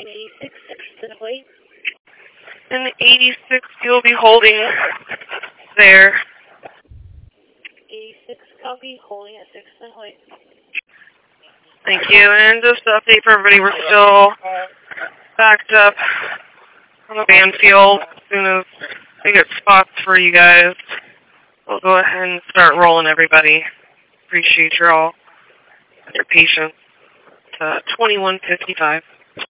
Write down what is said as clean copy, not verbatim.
86, 6th and Hoyt. And 86, you'll be holding there. 86, copy, holding at 6th and Hoyt. Thank you. And just to update for everybody, we're still backed up on the Banfield. As soon as we get spots for you guys, we'll go ahead and start rolling everybody. Appreciate your patience. 21:55.